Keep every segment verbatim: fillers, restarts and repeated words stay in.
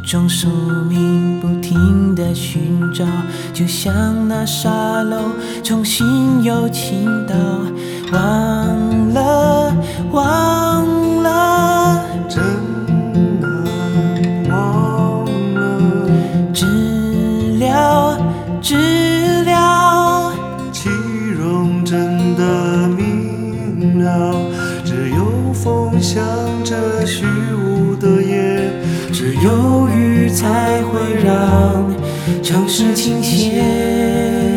种宿命，不停地寻找，就像那沙漏重新又倾倒。忘了，忘了， 真难忘了， 治疗，治疗， 其容真的明了，只有风向着虚无的夜， 只有雨才会让城市倾斜。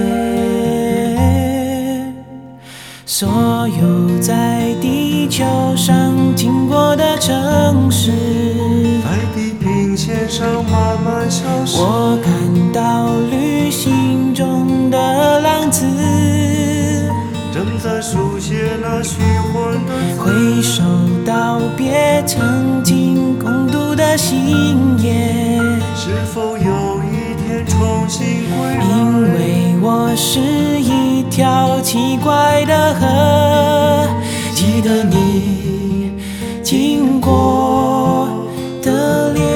所有在地球上经过的城市， 在地平线上慢慢消失。 我看到旅行中的浪子， 正在书写那虚幻的字， 挥手道别曾经共度的星夜。 是否有一天重新归来？ 因为我是一条奇怪的河，记得你经过的脸。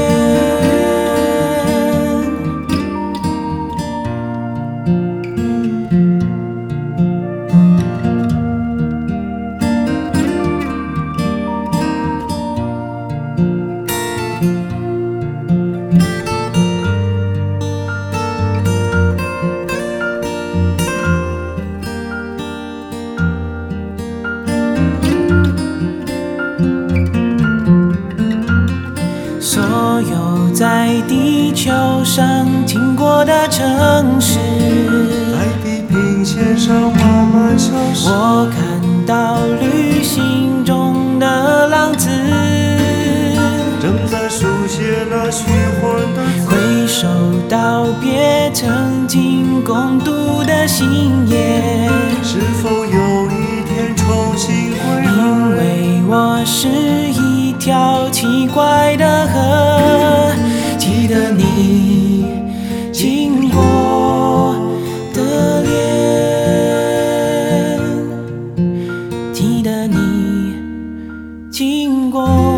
所有在地球上经过的城市， 在地平线上慢慢消失。 我看到旅行中的浪子， 正在书写那虚幻的字， 挥手道别曾经共度的星夜。 是否有一天重新归因来？ 为我是一条奇怪的河，记得你经过的脸，记得你经过。